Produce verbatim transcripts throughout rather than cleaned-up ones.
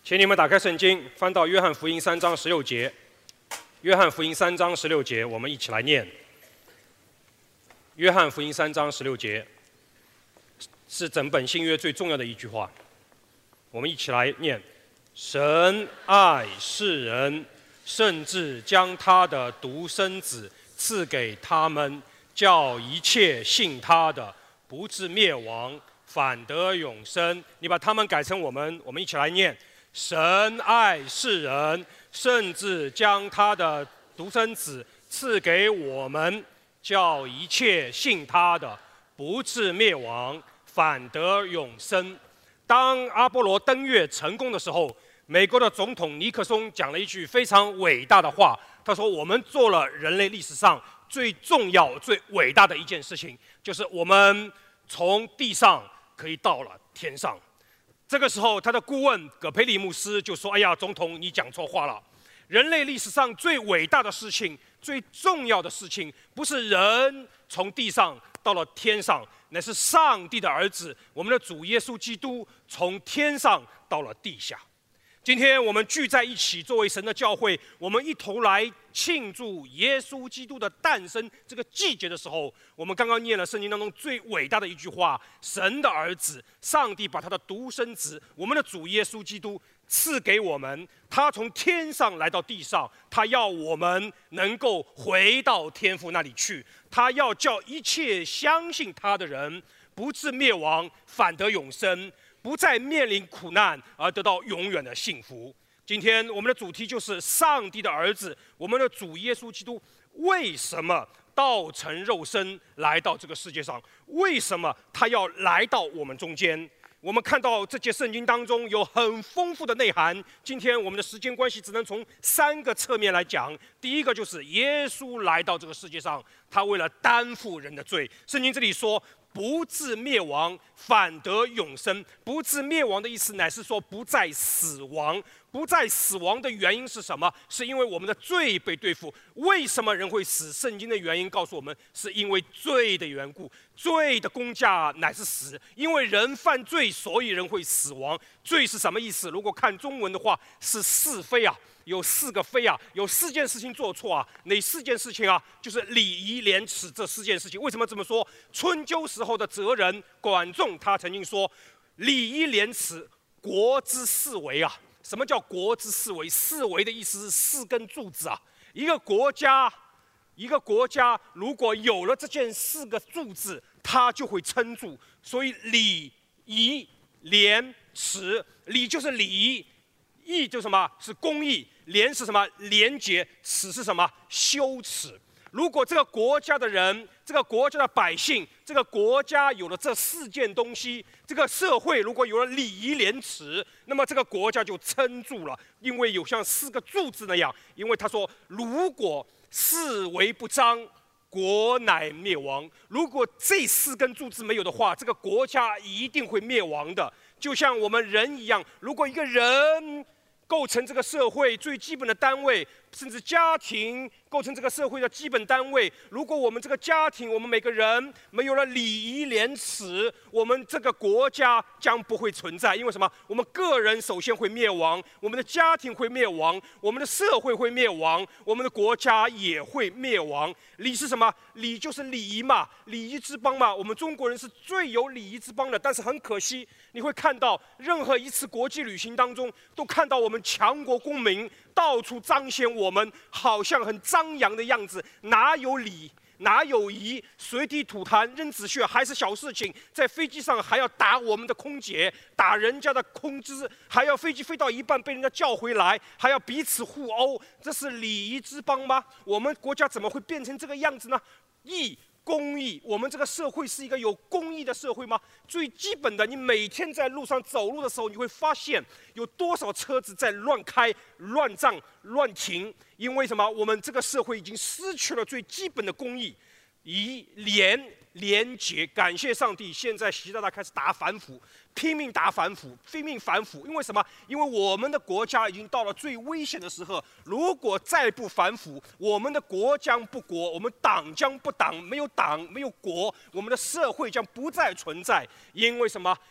请你们打开圣经，翻到约翰福音三章十六节。约翰福音三章十六节，我们一起来念。约翰福音三章十六节是整本新约最重要的一句话，我们一起来念：神爱世人，甚至将他的独生子赐给他们，叫一切信他的不至灭亡，反得永生。你把他们改成我们，我们一起来念：神爱世人，甚至将他的独生子赐给我们，叫一切信他的不至灭亡，反得永生。当阿波罗登月成功的时候，美国的总统尼克松讲了一句非常伟大的话，他说：我们做了人类历史上最重要最伟大的一件事情，就是我们从地上可以到了天上。这个时候他的顾问葛培里牧师就说：哎呀，总统你讲错话了，人类历史上最伟大的事情最重要的事情不是人从地上到了天上，乃是上帝的儿子我们的主耶稣基督从天上到了地下。今天我们聚在一起，作为神的教会，我们一同来庆祝耶稣基督的诞生这个季节的时候，我们刚刚念了圣经当中最伟大的一句话：神的儿子，上帝把他的独生子，我们的主耶稣基督赐给我们，他从天上来到地上，他要我们能够回到天父那里去，他要叫一切相信他的人不至灭亡，反得永生，不再面临苦难，而得到永远的幸福。今天我们的主题就是上帝的儿子，我们的主耶稣基督为什么道成肉身来到这个世界上？为什么他要来到我们中间？我们看到这节圣经当中有很丰富的内涵。今天我们的时间关系，只能从三个侧面来讲。第一个就是耶稣来到这个世界上，他为了担负人的罪。圣经这里说不至灭亡，反得永生。不至灭亡的意思乃是说不再死亡。不再死亡的原因是什么？是因为我们的罪被对付。为什么人会死？圣经的原因告诉我们，是因为罪的缘故。罪的工价乃是死，因为人犯罪，所以人会死亡。罪是什么意思？如果看中文的话，是是非啊，有四个非啊，有四件事情做错啊。哪四件事情啊？就是礼仪廉耻这四件事情。为什么这么说？春秋时候的哲人管仲他曾经说：礼仪廉耻，国之四维啊。什么叫国之四维？四维的意思是四根柱子啊。一个国家，一个国家如果有了这件四个柱子，它就会撑住。所以礼仪廉耻，礼就是礼仪，义就是什么？是公义。廉是什么？廉洁。耻是什么？羞耻。如果这个国家的人，这个国家的百姓，这个国家有了这四件东西，这个社会如果有了礼仪廉耻，那么这个国家就撑住了，因为有像四个柱子那样。因为他说，如果四维不张，国乃灭亡。如果这四根柱子没有的话，这个国家一定会灭亡的。就像我们人一样，如果一个人构成这个社会最基本的单位，甚至家庭构成这个社会的基本单位。如果我们这个家庭，我们每个人没有了礼仪廉耻，我们这个国家将不会存在。因为什么？我们个人首先会灭亡，我们的家庭会灭亡，我们的社会会灭亡，我们的国家也会灭亡。礼是什么？礼就是礼仪嘛，礼仪之邦嘛。我们中国人是最有礼仪之邦的，但是很可惜，你会看到任何一次国际旅行当中，都看到我们强国公民到处彰显我们好像很张扬的样子，哪有礼，哪有仪？随地吐痰、扔纸屑还是小事情，在飞机上还要打我们的空姐，打人家的空知，还要飞机飞到一半被人家叫回来，还要彼此互殴，这是礼仪之邦吗？我们国家怎么会变成这个样子呢？义。公益，我们这个社会是一个有公益的社会吗？最基本的，你每天在路上走路的时候，你会发现有多少车子在乱开、乱撞、乱停。因为什么？我们这个社会已经失去了最基本的公益，以廉廉洁。感谢上帝，现在习大大开始打反腐，拼命打反腐，拼命反腐。因为什么？因为我们的国家已经到了最危险的时候。如果再不反腐，我们的国将不国，我们党将不党，没有党，没有国，我们的社会将不再存在。因为什么？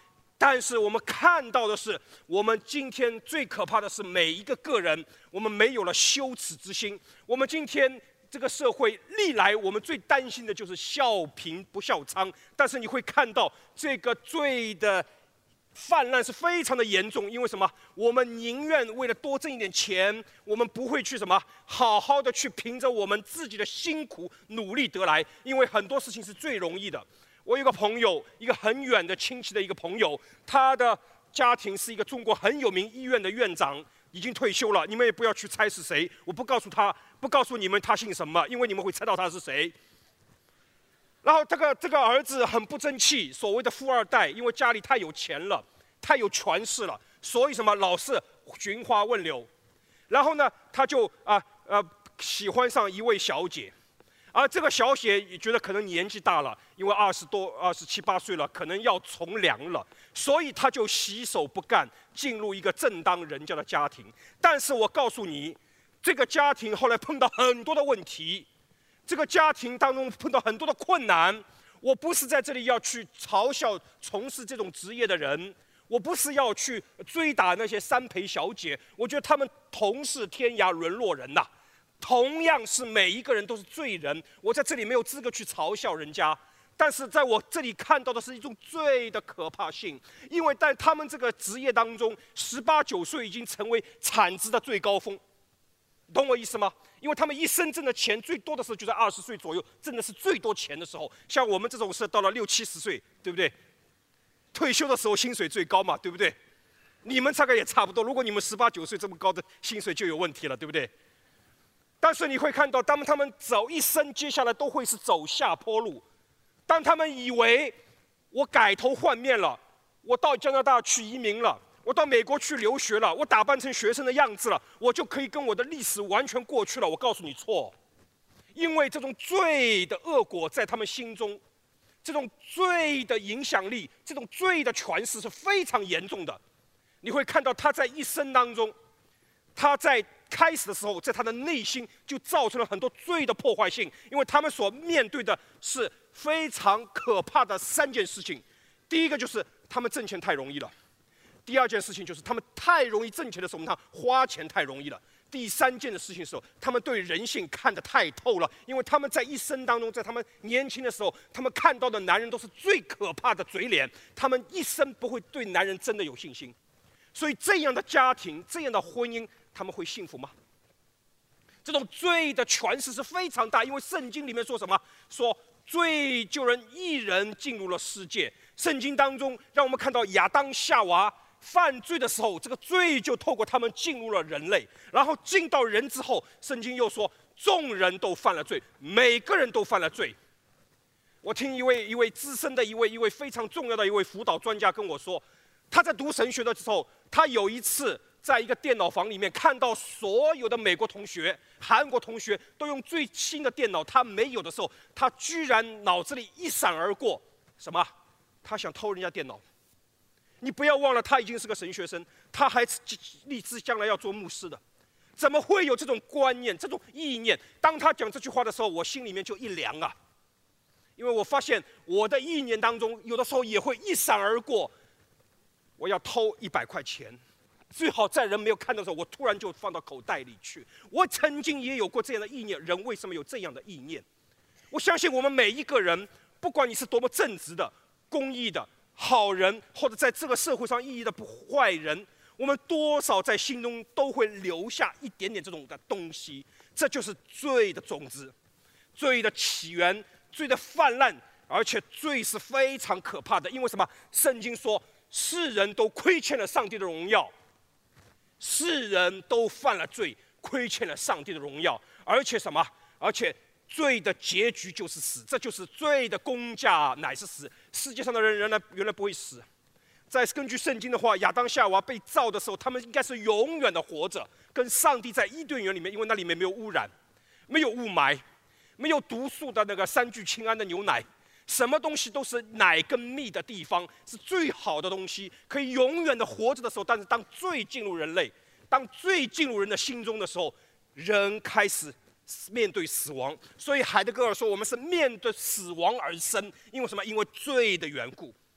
但是我们看到的是，我们今天最可怕的是每一个个人，我们没有了羞耻之心。我们今天这个社会历来，我们最担心的就是笑贫不笑娼。但是你会看到这个罪的泛滥是非常的严重，因为什么？我们宁愿为了多挣一点钱，我们不会去什么好好的去凭着我们自己的辛苦努力得来，因为很多事情是最容易的。我有个朋友，一个很远的亲戚的一个朋友，他的家庭是一个中国很有名医院的院长，已经退休了。你们也不要去猜是谁，我不告诉他，不告诉你们他姓什么，因为你们会猜到他是谁。然后这个这个儿子很不争气，所谓的富二代，因为家里太有钱了，太有权势了，所以什么老是寻花问柳。然后呢，他就啊呃喜欢上一位小姐。而这个小姐也觉得可能年纪大了，因为二十多、二十七八岁了，可能要从良了，所以她就洗手不干，进入一个正当人家的家庭。但是我告诉你，这个家庭后来碰到很多的问题，这个家庭当中碰到很多的困难。我不是在这里要去嘲笑从事这种职业的人，我不是要去追打那些三陪小姐，我觉得他们同是天涯沦落人呐、啊。同样是每一个人都是罪人，我在这里没有资格去嘲笑人家，但是在我这里看到的是一种罪的可怕性，因为在他们这个职业当中，十八九岁已经成为产值的最高峰，懂我意思吗？因为他们一生挣的钱最多的时候就在二十岁左右，挣的是最多钱的时候。像我们这种是到了六七十岁，对不对？退休的时候薪水最高嘛，对不对？你们大概也差不多。如果你们十八九岁这么高的薪水就有问题了，对不对？但是你会看到，当他们走一生，接下来都会是走下坡路。当他们以为我改头换面了，我到加拿大去移民了，我到美国去留学了，我打扮成学生的样子了，我就可以跟我的历史完全过去了。我告诉你错，因为这种罪的恶果在他们心中，这种罪的影响力，这种罪的权势是非常严重的。你会看到他在一生当中，他在开始的时候，在他的内心就造成了很多罪的破坏性，因为他们所面对的是非常可怕的三件事情。第一个就是他们挣钱太容易了；第二件事情就是他们太容易挣钱的时候，我们看花钱太容易了；第三件的事情的时候，他们对人性看得太透了，因为他们在一生当中，在他们年轻的时候，他们看到的男人都是最可怕的嘴脸，他们一生不会对男人真的有信心。所以这样的家庭，这样的婚姻，他们会幸福吗？这种罪的权势是非常大，因为圣经里面说什么？说罪就让一人进入了世界。圣经当中让我们看到亚当夏娃犯罪的时候，这个罪就透过他们进入了人类，然后进到人之后，圣经又说众人都犯了罪，每个人都犯了罪。我听一位一位资深的一位一位非常重要的一位辅导专家跟我说，他在读神学的时候，他有一次在一个电脑房里面看到所有的美国同学、韩国同学都用最新的电脑，他没有的时候，他居然脑子里一闪而过什么？他想偷人家电脑。你不要忘了，他已经是个神学生，他还立志将来要做牧师的。怎么会有这种观念、这种意念？当他讲这句话的时候，我心里面就一凉啊，因为我发现我的意念当中，有的时候也会一闪而过。我要偷一百块钱，最好在人没有看到的时候，我突然就放到口袋里去。我曾经也有过这样的意念，人为什么有这样的意念？我相信我们每一个人，不管你是多么正直的、公义的好人，或者在这个社会上意义的不坏人，我们多少在心中都会留下一点点这种的东西。这就是罪的种子，罪的起源，罪的泛滥，而且罪是非常可怕的。因为什么？圣经说，世人都亏欠了上帝的荣耀，世人都犯了罪，亏欠了上帝的荣耀，而且什么？而且罪的结局就是死，这就是罪的工价乃是死。世界上的人原来原来不会死。再根据圣经的话，亚当夏娃被造的时候，他们应该是永远的活着，跟上帝在伊甸园里面，因为那里面没有污染，没有雾霾，没有毒素的那个三聚氰胺的牛奶。什么东西都是奶跟蜜的地方，是最好的东西，可以永远的活着的时候。但是当罪进入人类，当罪进入人的心中的时候，人开始面对死亡。所以海德格尔说，我们是面对死亡而生，因为什么？因为罪的缘故。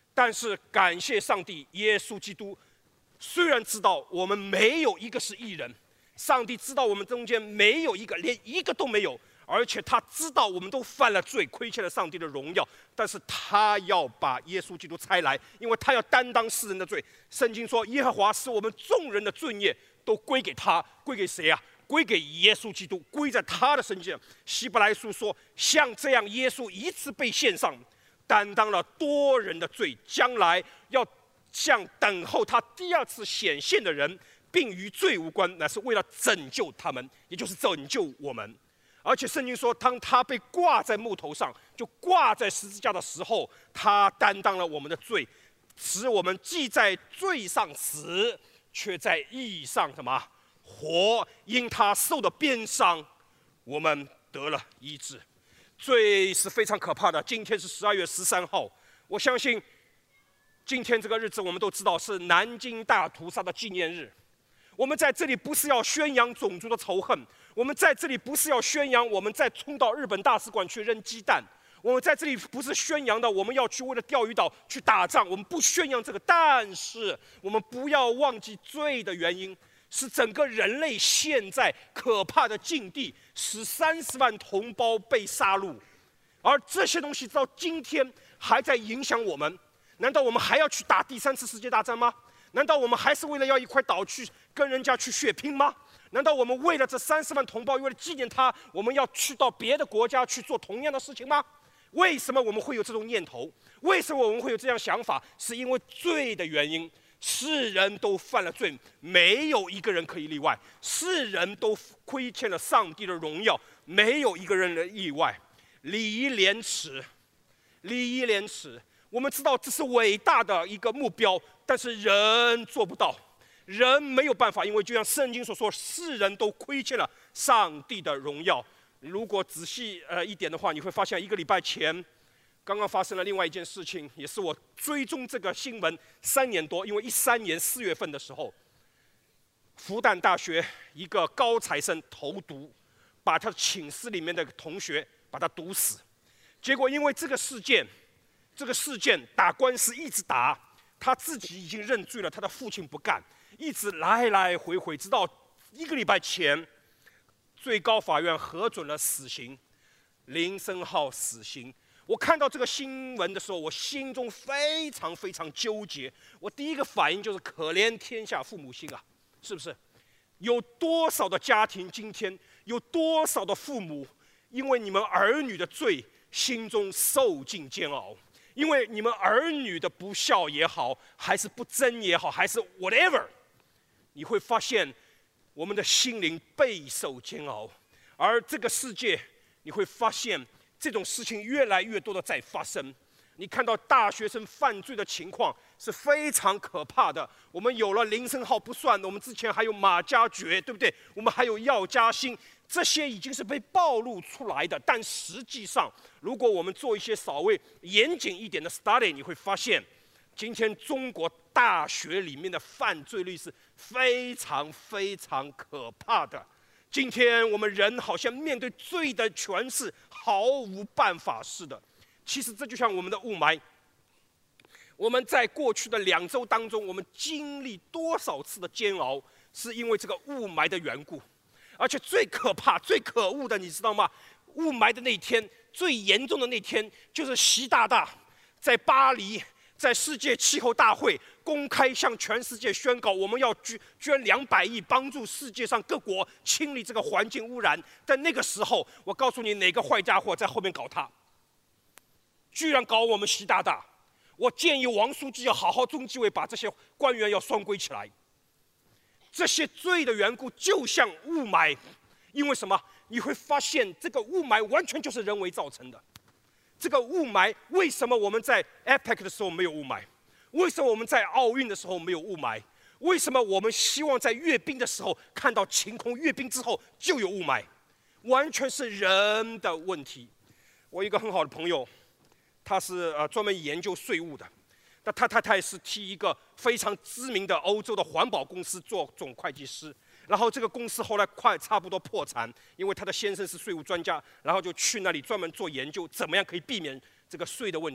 但是感谢上帝，耶稣基督虽然知道我们没有一个是义人，上帝知道我们中间没有一个，连一个都没有，而且他知道我们都犯了罪，亏欠了上帝的荣耀，但是他要把耶稣基督差来，因为他要担当世人的罪。圣经说，耶和华使我们众人的罪孽都归给他，归给谁啊？归给耶稣基督，归在他的身上。希伯来书说，像这样，耶稣一次被献上，担当了多人的罪，将来要向等候他第二次显现的人，并与罪无关，乃是为了拯救他们，也就是拯救我们。而且圣经说，当他被挂在木头上，就挂在十字架的时候，他担当了我们的罪，使我们既在罪上死，却在义上什么活？因他受的鞭伤，我们得了医治。罪是非常可怕的。今天是十二月十三号，我相信今天这个日子我们都知道是南京大屠杀的纪念日。我们在这里不是要宣扬种族的仇恨，我们在这里不是要宣扬我们再冲到日本大使馆去扔鸡蛋，我们在这里不是宣扬的我们要去为了钓鱼岛去打仗，我们不宣扬这个。但是我们不要忘记罪的原因是整个人类现在可怕的境地，使三十万同胞被杀戮，而这些东西到今天还在影响我们。难道我们还要去打第三次世界大战吗？难道我们还是为了要一块岛去跟人家去血拼吗？难道我们为了这三十万同胞，为了纪念他，我们要去到别的国家去做同样的事情吗？为什么我们会有这种念头？为什么我们会有这样想法？是因为罪的原因。世人都犯了罪，没有一个人可以例外。世人都亏欠了上帝的荣耀，没有一个人的例外。礼义廉耻，礼义廉耻，我们知道这是伟大的一个目标，但是人做不到，人没有办法，因为就像圣经所说，世人都亏欠了上帝的荣耀。如果仔细呃一点的话，你会发现一个礼拜前刚刚发生了另外一件事情，也是我追踪这个新闻三年多。因为一三年四月份的时候，复旦大学一个高材生投毒，把他寝室里面的同学把他毒死。结果因为这个事件，这个事件打官司一直打，他自己已经认罪了，他的父亲不干，一直来来回回，直到一个礼拜前，最高法院核准了死刑，林森浩死刑。我看到这个新闻的时候，我心中非常非常纠结。我第一个反应就是可怜天下父母心啊，是不是？有多少的家庭今天，有多少的父母，因为你们儿女的罪，心中受尽煎熬，因为你们儿女的不孝也好，还是不贞也好，还是 whatever， 你会发现我们的心灵备受煎熬。而这个世界，你会发现这种事情越来越多的在发生。你看到大学生犯罪的情况是非常可怕的。我们有了林森浩不算，我们之前还有马加爵，对不对？我们还有药家鑫，这些已经是被暴露出来的。但实际上，如果我们做一些稍微严谨一点的 study， 你会发现，今天中国大学里面的犯罪率是非常非常可怕的。今天我们人好像面对罪的权势毫无办法似的。其实这就像我们的雾霾，我们在过去的两周当中，我们经历多少次的煎熬，是因为这个雾霾的缘故。而且最可怕、最可恶的，你知道吗？雾霾的那天，最严重的那天，就是习大大在巴黎，在世界气候大会公开向全世界宣告，我们要捐捐两百亿帮助世界上各国清理这个环境污染。但那个时候，我告诉你，哪个坏家伙在后面搞他？居然搞我们习大大！我建议王书记要好好中纪委把这些官员要双规起来。这些罪的缘故就像雾霾，因为什么？你会发现这个雾霾完全就是人为造成的。这个雾霾，为什么我们在 A P E C 的时候没有雾霾？为什么我们在奥运的时候没有雾霾？为什么我们希望在阅兵的时候看到晴空，阅兵之后就有雾霾？完全是人的问题。我一个很好的朋友，他是呃专门研究税务的，那他太太是替一个非常知名的欧洲的环保公司做总会计师。然后这个公司后来快差不多破产，因为他的先生是税务专家，然后就去那里专门做研究，怎么样可以避免这个税的问题。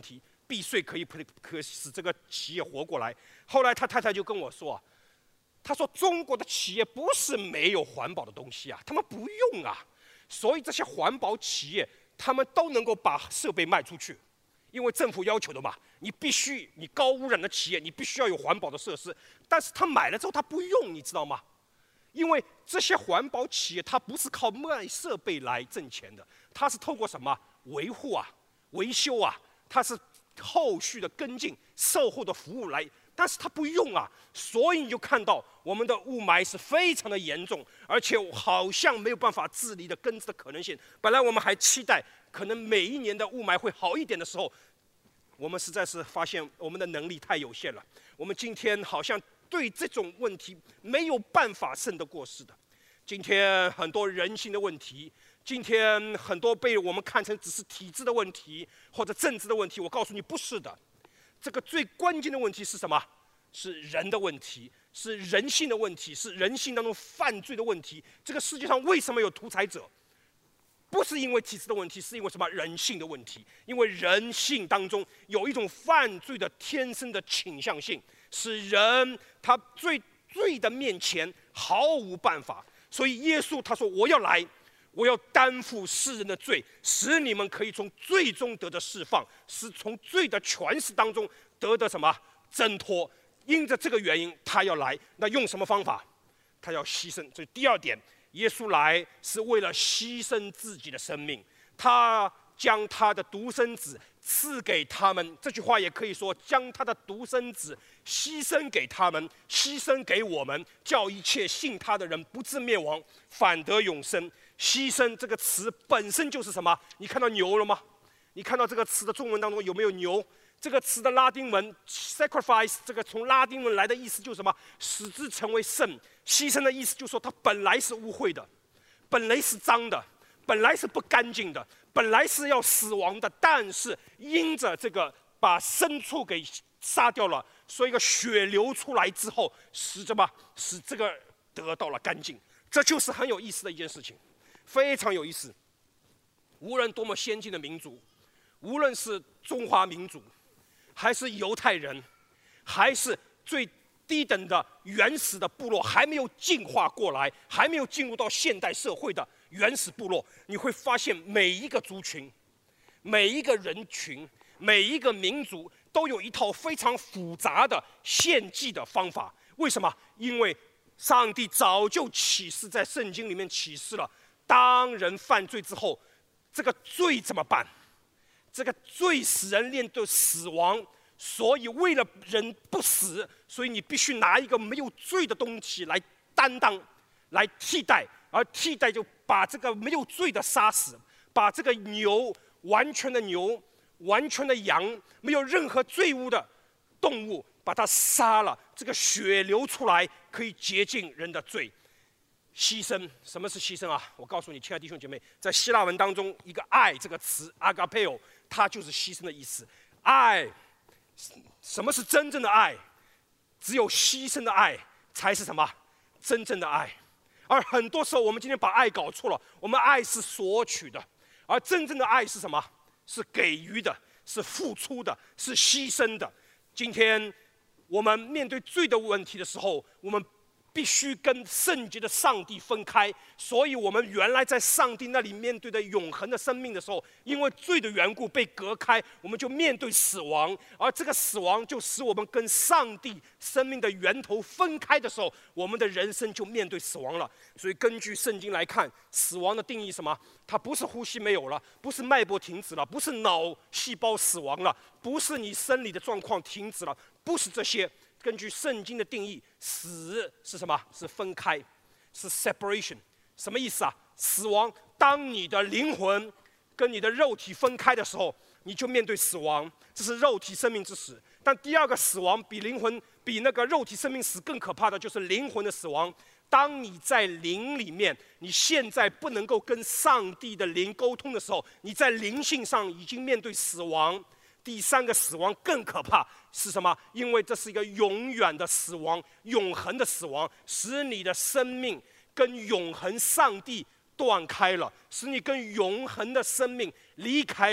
避税可以可使这个企业活过来。后来他太太就跟我说，他说中国的企业不是没有环保的东西啊，他们不用啊，所以这些环保企业他们都能够把设备卖出去，因为政府要求的嘛，你必须你高污染的企业你必须要有环保的设施，但是他买了之后他不用，你知道吗？因为这些环保企业它不是靠卖设备来挣钱的，它是透过什么维护啊、维修啊，它是后续的跟进、售后的服务来，但是它不用啊，所以你就看到我们的雾霾是非常的严重，而且好像没有办法治理的根治的可能性。本来我们还期待可能每一年的雾霾会好一点的时候，我们实在是发现我们的能力太有限了。我们今天好像对这种问题没有办法胜得过似的。今天很多人性的问题，今天很多被我们看成只是体制的问题或者政治的问题，我告诉你不是的。这个最关键的问题是什么？是人的问题，是人性的问题，是人性当中犯罪的问题。这个世界上为什么有独裁者？不是因为体制的问题，是因为什么？人性的问题。因为人性当中有一种犯罪的天生的倾向性，使人他罪罪的面前毫无办法。所以耶稣他说：“我要来，我要担负世人的罪，使你们可以从罪中得到释放，是从罪的权势当中得到什么挣脱。因着这个原因，他要来。那用什么方法？他要牺牲。这是第二点。耶稣来是为了牺牲自己的生命，他将他的独生子赐给他们。这句话也可以说，将他的独生子牺牲给他们，牺牲给我们，叫一切信他的人不至灭亡，反得永生。牺牲这个词本身就是什么？你看到牛了吗？你看到这个词的中文当中有没有牛？这个词的拉丁文 sacrifice， 这个从拉丁文来的意思就是什么？使之成为圣。牺牲的意思就是说，它本来是污秽的，本来是脏的，本来是不干净的，本来是要死亡的，但是因着这个把牲畜给杀掉了，所以一个血流出来之后，使什么？使这个得到了干净。这就是很有意思的一件事情，非常有意思。无论多么先进的民族，无论是中华民族，还是犹太人，还是最低等的原始的部落，还没有进化过来，还没有进入到现代社会的原始部落，你会发现每一个族群、每一个人群、每一个民族都有一套非常复杂的献祭的方法。为什么？因为上帝早就启示，在圣经里面启示了，当人犯罪之后，这个罪怎么办？这个罪使人面对死亡，所以为了人不死，所以你必须拿一个没有罪的东西来担当，来替代，而替代就把这个没有罪的杀死，把这个牛完全的牛、完全的羊，没有任何罪污的动物，把它杀了，这个血流出来可以洁净人的罪。牺牲，什么是牺牲啊？我告诉你，亲爱的弟兄姐妹，在希腊文当中，一个爱这个词 agapeo， 它就是牺牲的意思。爱，什么是真正的爱？只有牺牲的爱才是什么？真正的爱。而很多时候，我们今天把爱搞错了，我们爱是索取的，而真正的爱是什么？是给予的，是付出的，是牺牲的。今天我们面对罪的问题的时候，我们必须跟圣洁的上帝分开，所以我们原来在上帝那里面对的永恒的生命的时候，因为罪的缘故被隔开，我们就面对死亡，而这个死亡就使我们跟上帝生命的源头分开的时候，我们的人生就面对死亡了。所以根据圣经来看，死亡的定义什么？它不是呼吸没有了，不是脉搏停止了，不是脑细胞死亡了，不是你生理的状况停止了，不是这些。根据圣经的定义，死是什么？是分开，是 separation。什么意思啊？死亡，当你的灵魂跟你的肉体分开的时候，你就面对死亡，这是肉体生命之死。但第二个死亡比灵魂、比那个肉体生命死更可怕的，就是灵魂的死亡。当你在灵里面，你现在不能够跟上帝的灵沟通的时候，你在灵性上已经面对死亡。第三个死亡更可怕是什么？因为这是一个永远的死亡，永恒的死亡，使你的生命跟永恒上帝断开了，使你跟永恒的生命离开了。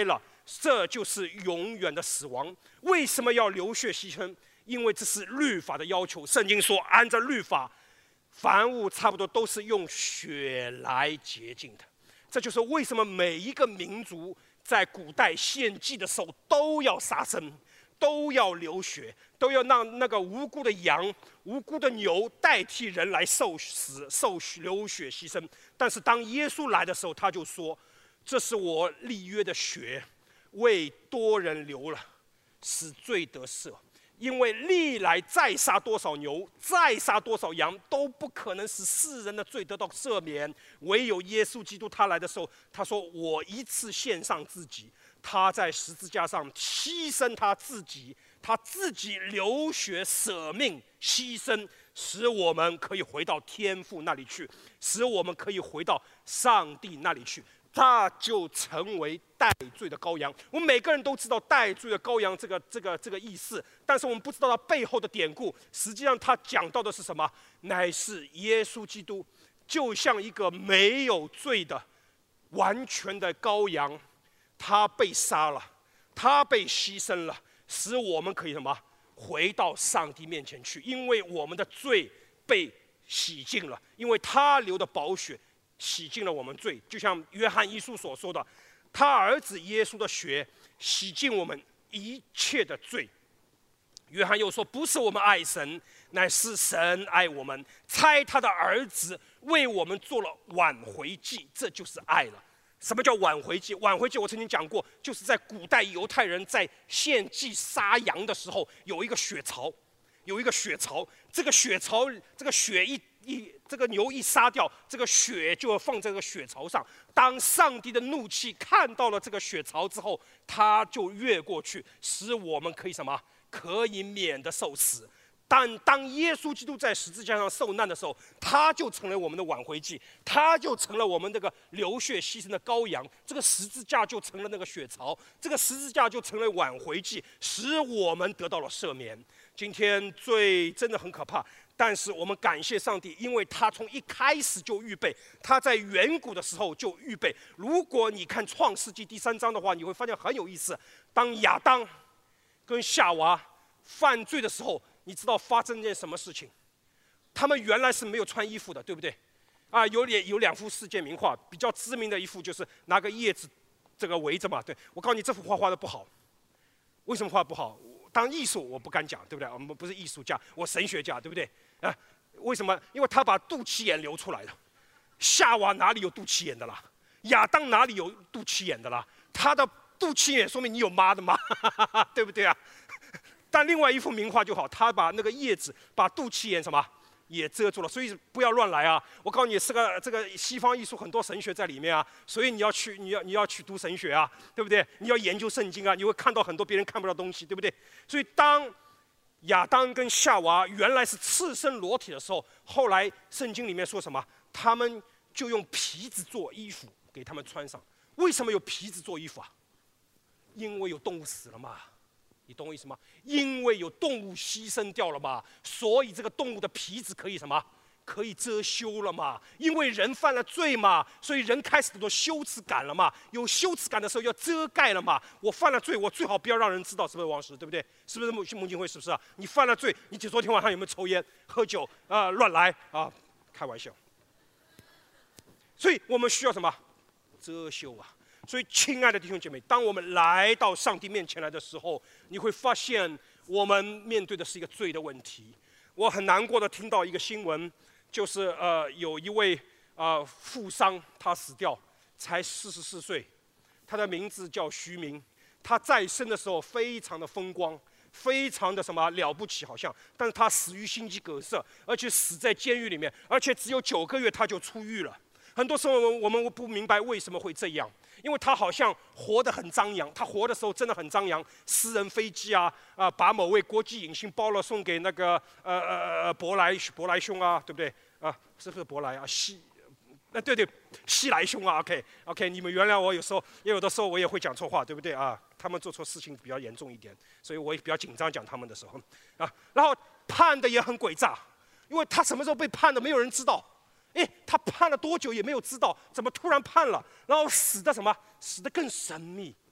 这就是永远的死亡。为什么要流血牺牲？因为这是律法的要求。圣经说，按照律法，凡物差不多都是用血来洁净的。这就是为什么每一个民族在古代献祭的时候都要杀生，都要流血，都要让那个无辜的羊、无辜的牛代替人来受死、受流血牺牲。但是当耶稣来的时候，他就说：“这是我立约的血，为多人流了，使罪得赦。”因为历来再杀多少牛，再杀多少羊，都不可能使世人的罪得到赦免。唯有耶稣基督他来的时候，他说：“我一次献上自己。”他在十字架上牺牲他自己，他自己流血舍命牺牲，使我们可以回到天父那里去，使我们可以回到上帝那里去。他就成为代罪的羔羊。我们每个人都知道代罪的羔羊这个这个这个意思，但是我们不知道它背后的典故。实际上，他讲到的是什么？乃是耶稣基督，就像一个没有罪的、完全的羔羊，他被杀了，他被牺牲了，使我们可以什么？回到上帝面前去，因为我们的罪被洗净了，因为他流的宝血洗净了我们罪。就像约翰一书所说的，他儿子耶稣的血洗净我们一切的罪。约翰又说，不是我们爱神，乃是神爱我们，差他的儿子为我们做了挽回祭，这就是爱了。什么叫挽回祭？挽回祭我曾经讲过，就是在古代犹太人在献祭杀羊的时候，有一个血槽，有一个血槽，这个血槽，这个血一一这个牛一杀掉，这个血就要放在这个血槽上。当上帝的怒气看到了这个血槽之后，他就越过去，使我们可以什么？可以免得受死。但当耶稣基督在十字架上受难的时候，他就成了我们的挽回祭，他就成了我们这个流血牺牲的羔羊。这个十字架就成了那个血槽，这个十字架就成了挽回祭，使我们得到了赦免。今天罪真的很可怕，但是我们感谢上帝，因为他从一开始就预备，他在远古的时候就预备。如果你看创世纪第三章的话，你会发现很有意思。当亚当跟夏娃犯罪的时候，你知道发生一件什么事情？他们原来是没有穿衣服的，对不对？啊，有两有两幅世界名画，比较知名的一幅就是拿个叶子这个围着嘛。对，我告诉你，这幅画画的不好。为什么画得不好？当艺术我不敢讲，对不对？我们不是艺术家，我神学家，对不对？啊，为什么？因为他把肚脐眼流出来了。夏娃哪里有肚脐眼的啦？亚当哪里有肚脐眼的啦？他的肚脐眼说明你有妈的妈，对不对啊？但另外一幅名画就好，他把那个叶子把肚脐眼什么也遮住了，所以不要乱来啊！我告诉你，是个这个西方艺术很多神学在里面啊，所以你要去你要你要去读神学啊，对不对？你要研究圣经啊，你会看到很多别人看不到东西，对不对？所以当亚当跟夏娃原来是赤身裸体的时候，后来圣经里面说什么？他们就用皮子做衣服给他们穿上。为什么有皮子做衣服啊？因为有动物死了嘛。你懂我意思吗？因为有动物牺牲掉了嘛，所以这个动物的皮子可以什么？可以遮羞了嘛。因为人犯了罪嘛，所以人开始有羞耻感了嘛。有羞耻感的时候要遮盖了嘛。我犯了罪，我最好不要让人知道，是不是王石？对不对？是不是孟孟京辉？是不是啊？你犯了罪，你昨天晚上有没有抽烟、喝酒啊、呃、乱来啊？开玩笑。所以我们需要什么？遮羞啊。所以，亲爱的弟兄姐妹，当我们来到上帝面前来的时候，你会发现我们面对的是一个罪的问题。我很难过的听到一个新闻，就是呃，有一位呃富商他死掉，才四十四岁，他的名字叫徐明。他在生的时候非常的风光，非常的什么了不起，好像，但是他死于心肌梗塞，而且死在监狱里面，而且只有九个月他就出狱了。很多时候我们不明白为什么会这样，因为他好像活得很张扬，他活的时候真的很张扬，私人飞机啊啊，把某位国际影星包了送给那个呃呃呃伯莱伯莱兄啊，对不对啊？是不是伯莱啊？西，啊对对，西来兄啊 ，OK OK， 你们原谅我，有时候也有的时候我也会讲错话，对不对啊？他们做错事情比较严重一点，所以我也比较紧张讲他们的时候啊。然后判的也很诡诈，因为他什么时候被判的没有人知道。哎，他判了多久也没有知道，怎么突然判了？然后死的什么？死的更神秘。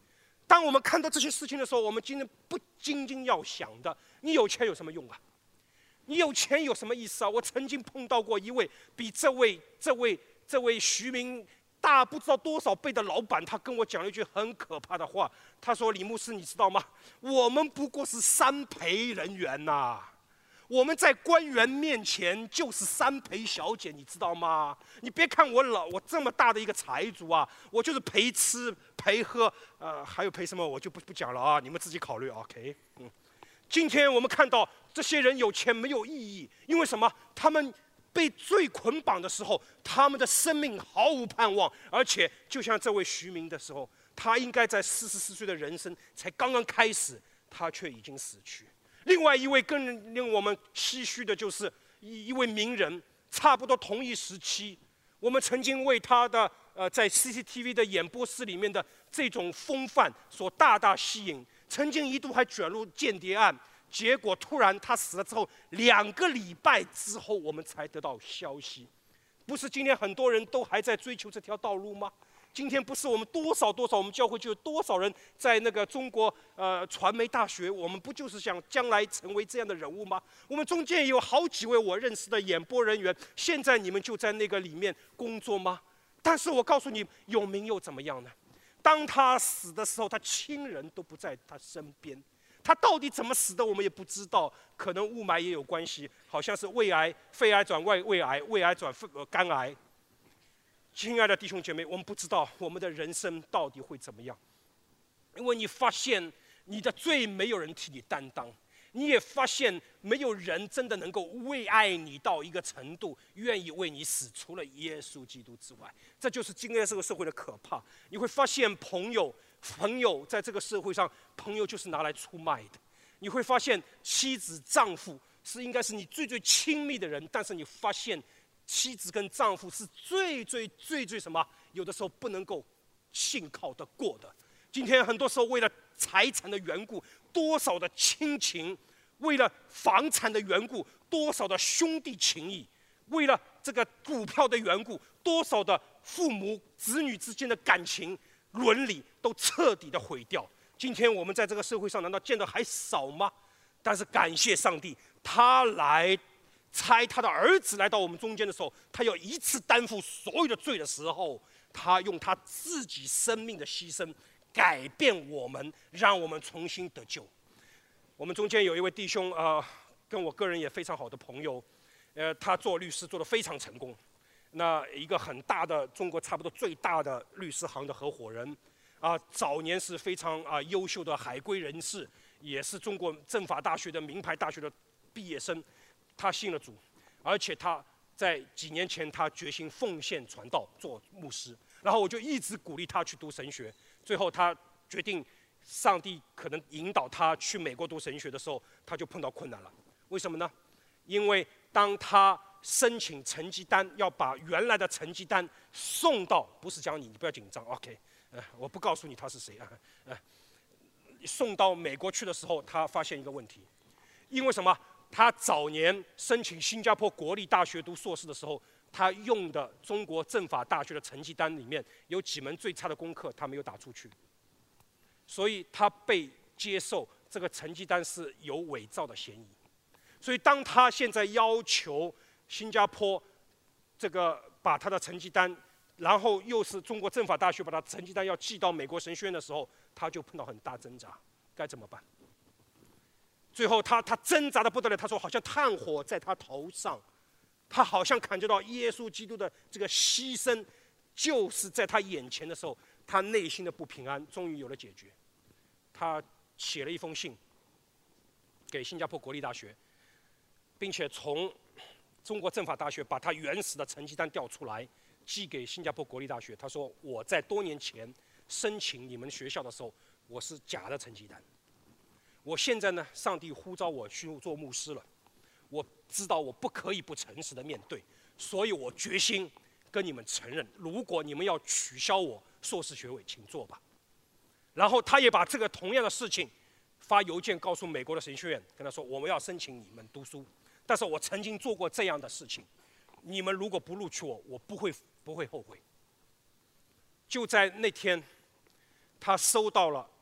当我们看到这些事情的时候，我们今天不仅仅要想的，你有钱有什么用啊？你有钱有什么意思啊？我曾经碰到过一位比这位、这位、这位徐明大不知道多少倍的老板，他跟我讲了一句很可怕的话。他说：“李牧师，你知道吗？我们不过是三陪人员呐、啊，我们在官员面前就是三陪小姐，你知道吗？你别看我老，我这么大的一个财主啊，我就是陪吃陪喝，呃，还有陪什么我就不不讲了啊，你们自己考虑 ，OK？ 嗯。”今天我们看到这些人有钱没有意义，因为什么？他们被罪捆绑的时候，他们的生命毫无盼望，而且就像这位徐明的时候，他应该在四十四岁的人生才刚刚开始，他却已经死去。另外一位更令我们唏嘘的就是一一位名人，差不多同一时期，我们曾经为他的呃在 C C T V 的演播室里面的这种风范所大大吸引。曾经一度还卷入间谍案，结果突然他死了之后，两个礼拜之后我们才得到消息。不是今天很多人都还在追求这条道路吗？今天不是我们多少多少，我们教会就有多少人在那个中国呃传媒大学，我们不就是想将来成为这样的人物吗？我们中间也有好几位我认识的演播人员，现在你们就在那个里面工作吗？但是我告诉你，有名又怎么样呢？当他死的时候，他亲人都不在他身边，他到底怎么死的，我们也不知道。可能雾霾也有关系，好像是胃癌、肺癌转胃胃癌，胃癌转肝癌。亲爱的弟兄姐妹，我们不知道我们的人生到底会怎么样，因为你发现你的罪没有人替你担当，你也发现没有人真的能够为爱你到一个程度，愿意为你死，除了耶稣基督之外。这就是今天这个社会的可怕。你会发现朋友，朋友在这个社会上，朋友就是拿来出卖的。你会发现妻子、丈夫是应该是你最最亲密的人，但是你发现妻子跟丈夫是最最最最什么？有的时候不能够信靠得过的。今天很多时候为了财产的缘故，多少的亲情；为了房产的缘故，多少的兄弟情谊；为了这个股票的缘故，多少的父母子女之间的感情伦理都彻底的毁掉。今天我们在这个社会上，难道见得还少吗？但是感谢上帝，他来差他的儿子来到我们中间的时候，他要一次担负所有的罪的时候，他用他自己生命的牺牲改变我们，让我们重新得救。我们中间有一位弟兄，呃，跟我个人也非常好的朋友，呃，他做律师做得非常成功。那一个很大的中国差不多最大的律师行的合伙人，啊、呃，早年是非常啊、呃、优秀的海归人士，也是中国政法大学的名牌大学的毕业生。他信了主，而且他在几年前他决心奉献传道做牧师，然后我就一直鼓励他去读神学。最后他决定，上帝可能引导他去美国读神学的时候，他就碰到困难了。为什么呢？因为当他申请成绩单，要把原来的成绩单送到，不是讲你，你不要紧张 ，OK， 呃，我不告诉你他是谁啊，呃，送到美国去的时候，他发现一个问题，因为什么？他早年申请新加坡国立大学读硕士的时候，他用的中国政法大学的成绩单里面有几门最差的功课他没有打出去，所以他被接受这个成绩单是有伪造的嫌疑。所以当他现在要求新加坡这个把他的成绩单，然后又是中国政法大学把他成绩单要寄到美国神学院的时候，他就碰到很大挣扎，该怎么办？最后他他挣扎的不得了，他说好像炭火在他头上，他好像感觉到耶稣基督的这个牺牲就是在他眼前的时候，他内心的不平安终于有了解决。他写了一封信给新加坡国立大学，并且从中国政法大学把他原始的成绩单调出来，寄给新加坡国立大学。他说我在多年前申请你们学校的时候，我是假的成绩单。我现在呢，上帝呼召我去做牧师了，我知道我不可以不诚实的面对，所以我决心跟你们承认，如果你们要取消我硕士学位，请做吧。然后他也把这个同样的事情发邮件告诉美国的神学院，跟他说我们要申请你们读书，但是我曾经做过这样的事情，你们如果不录取我，我不会不会后悔。就在那天，他收到了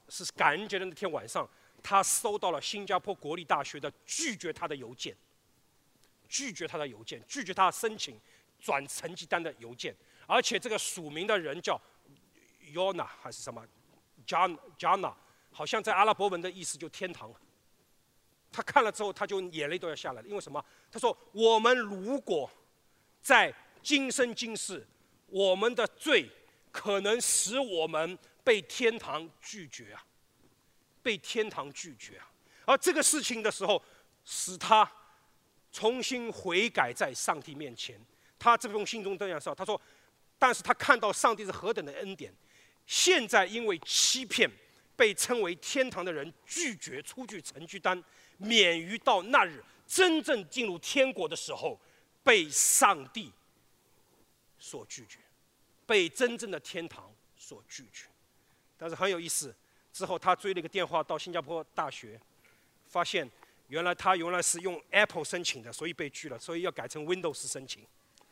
是感恩节的那天晚上，他收到了新加坡国立大学的拒绝他的邮件，拒绝他的邮件，拒绝他申请转成绩单的邮件，而且这个署名的人叫 Yona 还是什么 Jan Jana， 好像在阿拉伯文的意思就天堂。他看了之后，他就眼泪都要下来了，因为什么？他说：“我们如果在今生今世，我们的罪可能使我们被天堂拒绝啊，被天堂拒绝啊。而这个事情的时候，使他重新悔改在上帝面前。他这封信中这样说：他说，但是他看到上帝是何等的恩典，现在因为欺骗，被称为天堂的人拒绝出具成绩单，免于到那日真正进入天国的时候，被上帝所拒绝，被真正的天堂所拒绝。但是很有意思，之后他追了一个电话到新加坡大学，发现原来他原来是用 Apple 申请的，所以被拒了，所以要改成 Windows 申请。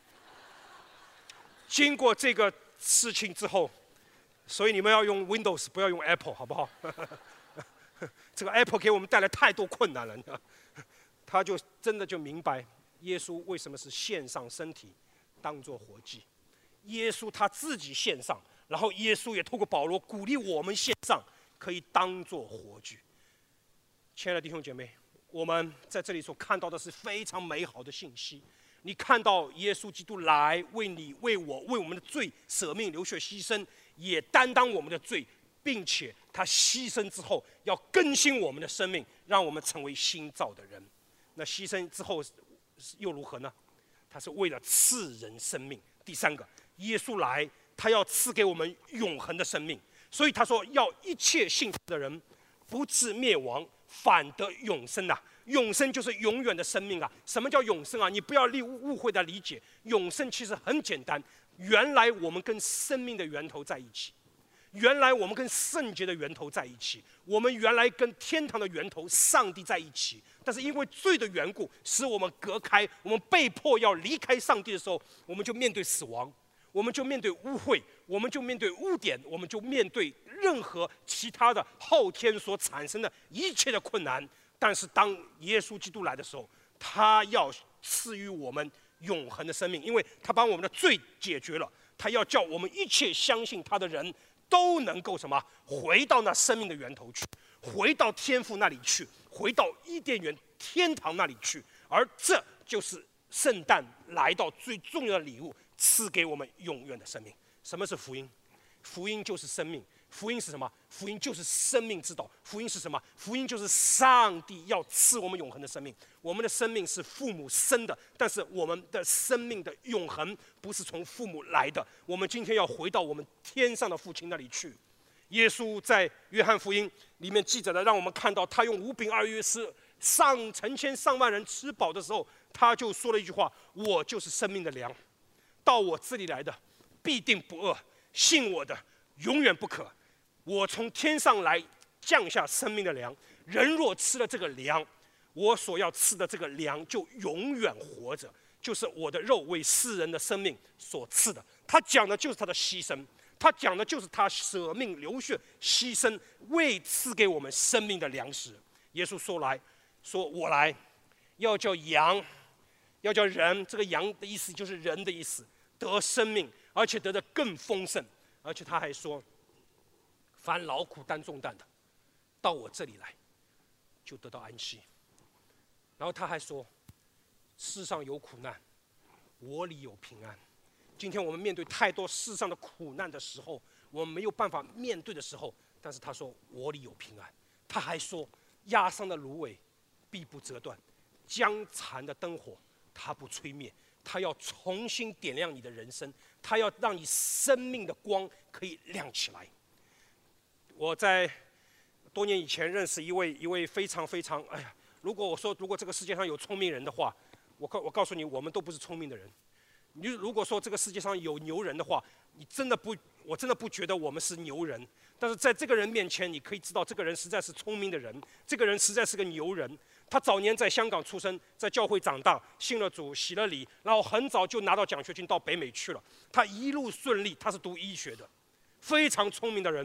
经过这个事情之后，所以你们要用 Windows， 不要用 Apple， 好不好？这个 Apple 给我们带来太多困难了。他就真的就明白耶稣为什么是献上身体当作活祭。耶稣他自己献上，然后耶稣也透过保罗鼓励我们献上，可以当作活祭。亲爱的弟兄姐妹，我们在这里所看到的是非常美好的信息。你看到耶稣基督来为你、为我、为我们的罪舍命、流血牺牲，也担当我们的罪，并且他牺牲之后要更新我们的生命，让我们成为新造的人。那牺牲之后又如何呢？他是为了赐人生命。第三个，耶稣来，他要赐给我们永恒的生命，所以他说要一切信他的人不至灭亡，反得永生啊！永生就是永远的生命啊！什么叫永生啊？你不要误会的理解，永生其实很简单。原来我们跟生命的源头在一起，原来我们跟圣洁的源头在一起，我们原来跟天堂的源头上帝在一起。但是因为罪的缘故，使我们隔开，我们被迫要离开上帝的时候，我们就面对死亡，我们就面对污秽，我们就面对污点，我们就面对任何其他的后天所产生的一切的困难。但是当耶稣基督来的时候，他要赐予我们永恒的生命，因为他把我们的罪解决了，他要叫我们一切相信他的人都能够什么？回到那生命的源头去，回到天父那里去，回到伊甸园天堂那里去。而这就是圣诞来到最重要的礼物，赐给我们永远的生命。什么是福音？福音就是生命。福音是什么？福音就是生命之道。福音是什么？福音就是上帝要赐我们永恒的生命。我们的生命是父母生的，但是我们的生命的永恒不是从父母来的。我们今天要回到我们天上的父亲那里去。耶稣在约翰福音里面记载的，让我们看到他用五饼二鱼使上成千上万人吃饱的时候，他就说了一句话：我就是生命的粮，到我这里来的必定不饿，信我的永远不渴。我从天上来降下生命的粮，人若吃了这个粮，我所要吃的这个粮就永远活着，就是我的肉为世人的生命所赐的。他讲的就是他的牺牲，他讲的就是他舍命流血牺牲，为赐给我们生命的粮食。耶稣说来说我来要叫羊，要叫人，这个羊的意思就是人的意思，得生命，而且得的更丰盛。而且他还说，凡劳苦担重担的，到我这里来，就得到安息。然后他还说，世上有苦难，我里有平安。今天我们面对太多世上的苦难的时候，我们没有办法面对的时候，但是他说我里有平安。他还说，压伤的芦苇必不折断，将残的灯火他不吹灭。他要重新点亮你的人生，他要让你生命的光可以亮起来。我在多年以前认识一位一位非常非常，哎呀，如果我说如果这个世界上有聪明人的话，我告我告诉你，我们都不是聪明的人。你如果说这个世界上有牛人的话，你真的不，我真的不觉得我们是牛人。但是在这个人面前，你可以知道这个人实在是聪明的人，这个人实在是个牛人。他早年在香港出生，在教会长大，信了主，洗了礼，然后很早就拿到奖学金到北美去了。他一路顺利，他是读医学的，非常聪明的人。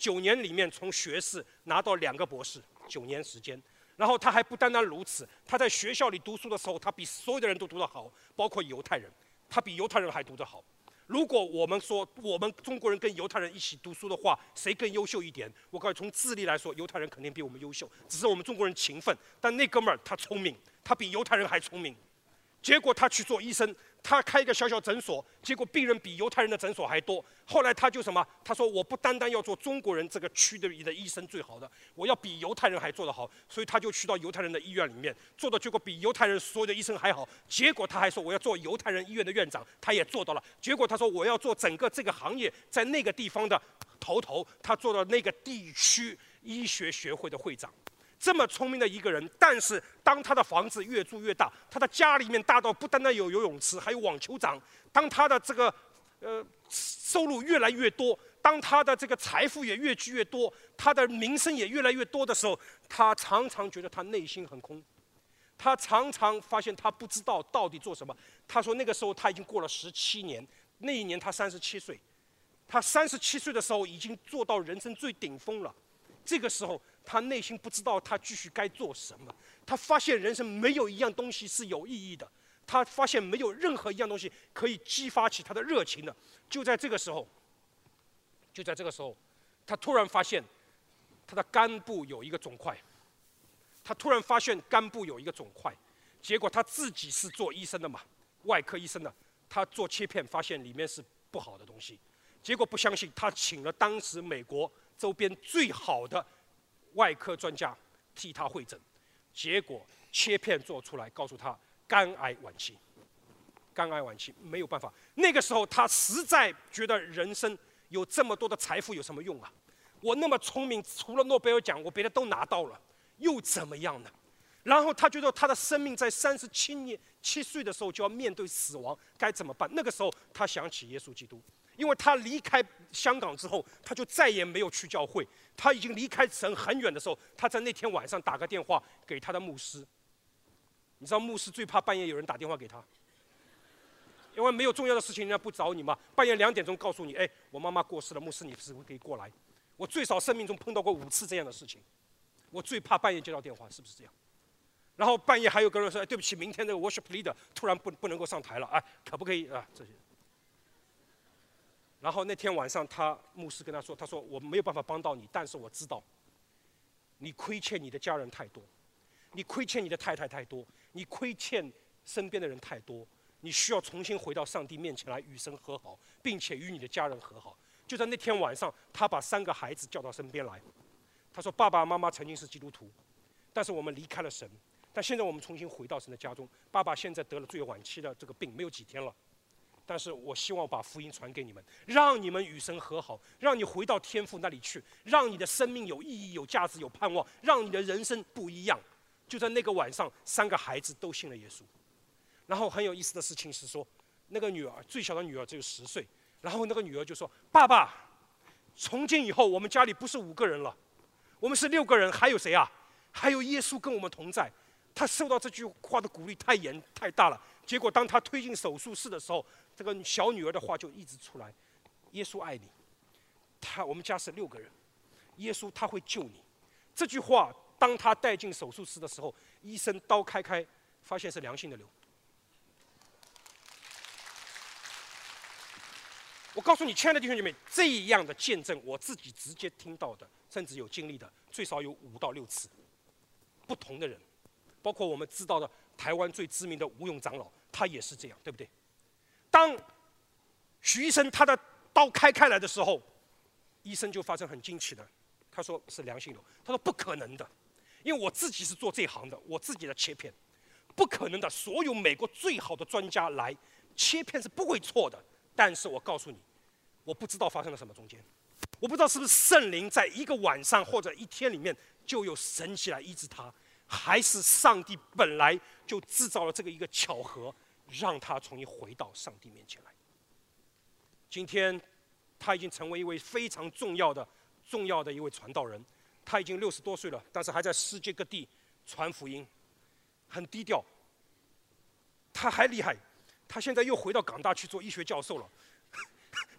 九年里面从学士拿到两个博士，九年时间。然后他还不单单如此，他在学校里读书的时候，他比所有的人都读得好，包括犹太人，他比犹太人还读得好。如果我们说我们中国人跟犹太人一起读书的话，谁更优秀一点？我告诉你，从智力来说，犹太人肯定比我们优秀，只是我们中国人勤奋。但那哥们儿他聪明，他比犹太人还聪明。结果他去做医生，他开一个小小诊所，结果病人比犹太人的诊所还多。后来他就什么？他说我不单单要做中国人这个区的里的医生最好的，我要比犹太人还做得好。所以他就去到犹太人的医院里面做的，结果比犹太人所有的医生还好。结果他还说我要做犹太人医院的院长，他也做到了。结果他说我要做整个这个行业在那个地方的头头，他做到那个地区医学学会的会长。这么聪明的一个人，但是当他的房子越住越大，他的家里面大到不单单有游泳池，还有网球场。当他的这个呃收入越来越多，当他的这个财富也越聚越多，他的名声也越来越多的时候，他常常觉得他内心很空，他常常发现他不知道到底做什么。他说那个时候他已经过了十七年，那一年他三十七岁，他三十七岁的时候已经做到人生最顶峰了。这个时候，他内心不知道他继续该做什么。他发现人生没有一样东西是有意义的，他发现没有任何一样东西可以激发起他的热情的。就在这个时候，就在这个时候，他突然发现他的肝部有一个肿块。他突然发现肝部有一个肿块，结果他自己是做医生的嘛，外科医生的，他做切片发现里面是不好的东西。结果不相信，他请了当时美国周边最好的外科专家替他会诊，结果切片做出来，告诉他肝癌晚期，肝癌晚期没有办法。那个时候他实在觉得人生有这么多的财富有什么用啊？我那么聪明，除了诺贝尔奖，我别的都拿到了，又怎么样呢？然后他觉得他的生命在三十七年七岁的时候就要面对死亡，该怎么办？那个时候他想起耶稣基督。因为他离开香港之后，他就再也没有去教会。他已经离开神很远的时候，他在那天晚上打个电话给他的牧师。你知道牧师最怕半夜有人打电话给他，因为没有重要的事情人家不找你嘛。半夜两点钟告诉你，哎，我妈妈过世了，牧师你是不是可以过来？我最少生命中碰到过五次这样的事情，我最怕半夜接到电话，是不是这样？然后半夜还有个人说，哎，对不起，明天那个 worship leader 突然不不能够上台了，哎，可不可以啊？这些。然后那天晚上，他牧师跟他说：“他说我没有办法帮到你，但是我知道，你亏欠你的家人太多，你亏欠你的太太太多，你亏欠身边的人太多，你需要重新回到上帝面前来与神和好，并且与你的家人和好。”就在那天晚上，他把三个孩子叫到身边来，他说：“爸爸妈妈曾经是基督徒，但是我们离开了神，但现在我们重新回到神的家中。爸爸现在得了最晚期的这个病，没有几天了。”但是我希望把福音传给你们，让你们与神和好，让你回到天父那里去，让你的生命有意义、有价值、有盼望，让你的人生不一样。就在那个晚上，三个孩子都信了耶稣。然后很有意思的事情是说，那个女儿最小的女儿只有十岁，然后那个女儿就说：“爸爸，从今以后我们家里不是五个人了，我们是六个人，还有谁啊？还有耶稣跟我们同在。”她受到这句话的鼓励太严太大了。结果当她推进手术室的时候，这个小女儿的话就一直出来：“耶稣爱你，他我们家是六个人，耶稣他会救你。”这句话当她带进手术室的时候，医生刀开开，发现是良性的瘤。我告诉你，亲爱的弟兄姐妹，这样的见证我自己直接听到的，甚至有经历的，最少有五到六次，不同的人，包括我们知道的台湾最知名的吴永长老，他也是这样，对不对？当徐医生他的刀开开来的时候，医生就发生很惊奇的，他说是良性瘤，他说不可能的，因为我自己是做这行的，我自己的切片，不可能的，所有美国最好的专家来切片是不会错的，但是我告诉你，我不知道发生了什么中间，我不知道是不是圣灵在一个晚上或者一天里面就有神迹来医治他，还是上帝本来就制造了这个一个巧合，让他重新回到上帝面前来。今天他已经成为一位非常重要的重要的一位传道人，他已经六十多岁了，但是还在世界各地传福音，很低调。他还厉害，他现在又回到港大去做医学教授了。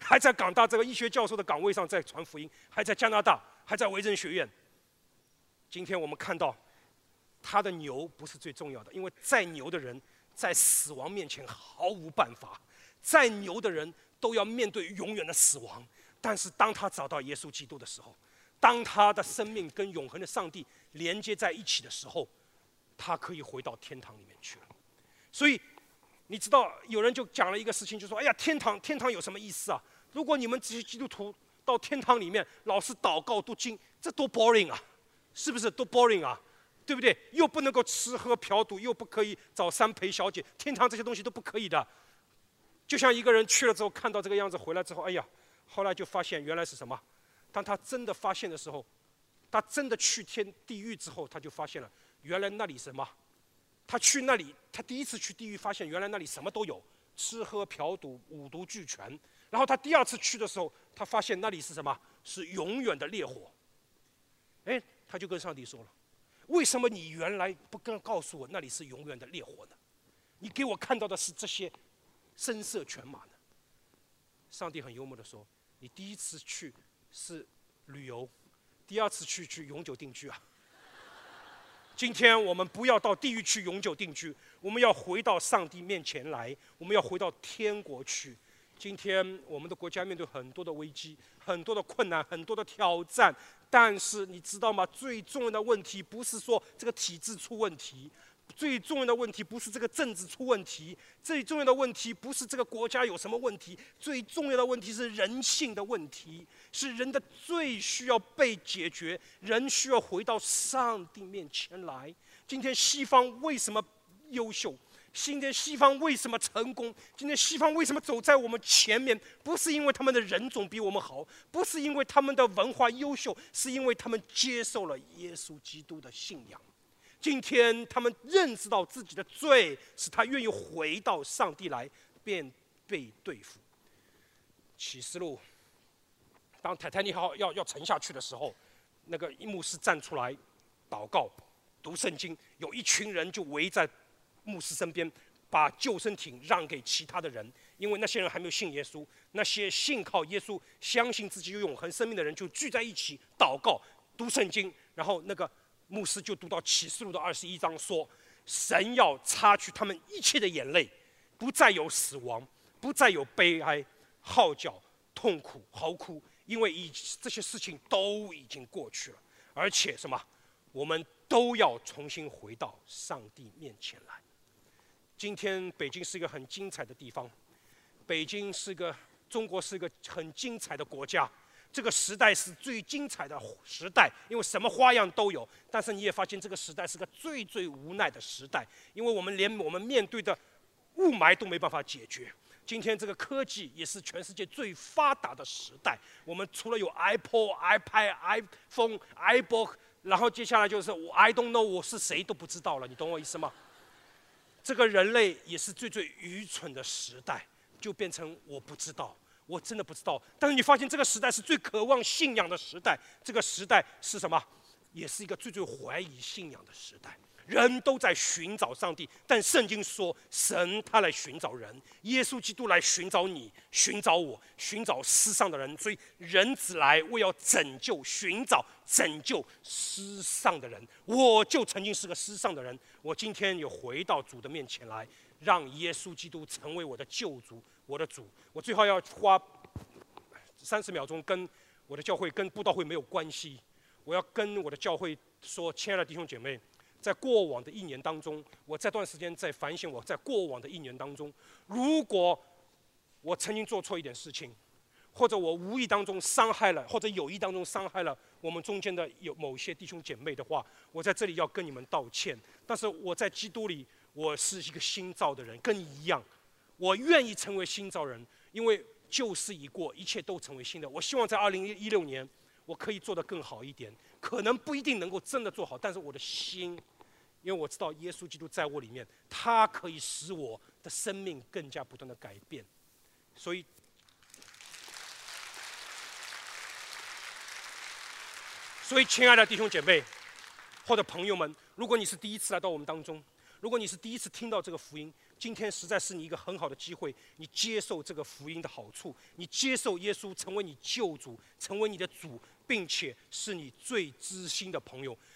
还在港大这个医学教授的岗位上在传福音，还在加拿大，还在维珍学院。今天我们看到，他的牛不是最重要的，因为再牛的人在死亡面前毫无办法，再牛的人都要面对永远的死亡。但是当他找到耶稣基督的时候，当他的生命跟永恒的上帝连接在一起的时候，他可以回到天堂里面去了。所以你知道，有人就讲了一个事情，就说：“哎呀，天堂，天堂有什么意思啊？如果你们这些基督徒到天堂里面老是祷告读经，这多 boring 啊！是不是多 boring 啊？对不对？又不能够吃喝嫖赌，又不可以找三陪小姐，天堂这些东西都不可以的。就像一个人去了之后，看到这个样子，回来之后，哎呀，后来就发现原来是什么？当他真的发现的时候，他真的去天地狱之后，他就发现了，原来那里什么？他去那里，他第一次去地狱，发现原来那里什么都有，吃喝嫖赌五毒俱全。然后他第二次去的时候，他发现那里是什么？是永远的烈火。哎，他就跟上帝说了：“为什么你原来不跟告诉我那里是永远的烈火呢？你给我看到的是这些声色犬马呢？”上帝很幽默地说：“你第一次去是旅游，第二次去去永久定居啊。今天我们不要到地狱去永久定居，我们要回到上帝面前来，我们要回到天国去。今天我们的国家面对很多的危机，很多的困难，很多的挑战。但是你知道吗？最重要的问题不是说这个体制出问题，最重要的问题不是这个政治出问题，最重要的问题不是这个国家有什么问题，最重要的问题是人性的问题，是人的罪需要被解决，人需要回到上帝面前来。今天西方为什么优秀？今天西方为什么成功？今天西方为什么走在我们前面？不是因为他们的人种比我们好，不是因为他们的文化优秀，是因为他们接受了耶稣基督的信仰。今天他们认识到自己的罪，使他愿意回到上帝来，便被对付。启示录，当泰坦尼克号要要沉下去的时候，那个牧师站出来祷告、读圣经，有一群人就围在牧师身边，把救生艇让给其他的人，因为那些人还没有信耶稣。那些信靠耶稣、相信自己有永恒生命的人，就聚在一起祷告、读圣经。然后那个牧师就读到启示录的二十一章，说：神要擦去他们一切的眼泪，不再有死亡，不再有悲哀、号角、痛苦、嚎哭，因为以这些事情都已经过去了。而且什么？我们都要重新回到上帝面前来。今天北京是一个很精彩的地方，北京是个中国是一个很精彩的国家，这个时代是最精彩的时代，因为什么花样都有。但是你也发现这个时代是个最最无奈的时代，因为我们连我们面对的雾霾都没办法解决。今天这个科技也是全世界最发达的时代，我们除了有 iPod、iPad、iPhone、iBook， 然后接下来就是我 I don't know 我是谁都不知道了，你懂我意思吗？这个人类也是最最愚蠢的时代，就变成我不知道，我真的不知道。但是你发现这个时代是最渴望信仰的时代，这个时代是什么？也是一个最最怀疑信仰的时代。人都在寻找上帝，但圣经说，神他来寻找人，耶稣基督来寻找你，寻找我，寻找世上的人。所以人子来为要拯救、寻找、拯救世上的人。我就曾经是个世上的人，我今天有回到主的面前来，让耶稣基督成为我的救主，我的主。我最后要花三十秒钟跟我的教会、跟布道会没有关系，我要跟我的教会说，亲爱的弟兄姐妹。在过往的一年当中，我这段时间在反省我在过往的一年当中，如果我曾经做错一点事情，或者我无意当中伤害了，或者有意当中伤害了我们中间的有某些弟兄姐妹的话，我在这里要跟你们道歉。但是我在基督里，我是一个新造的人，跟你一样，我愿意成为新造人，因为旧事已过，一切都成为新的。我希望在二零一六年，我可以做得更好一点，可能不一定能够真的做好，但是我的心。因为我知道耶稣基督在我里面，他可以使我的生命更加不断的改变。所以，所以亲爱的弟兄姐妹或者朋友们，如果你是第一次来到我们当中， 如果你是第一次听到这个福音，今天实在是你一个很好的机会，你接受这个福音的好处，你接受耶稣成为你救主，成为你的主，并且是你最知心的朋友。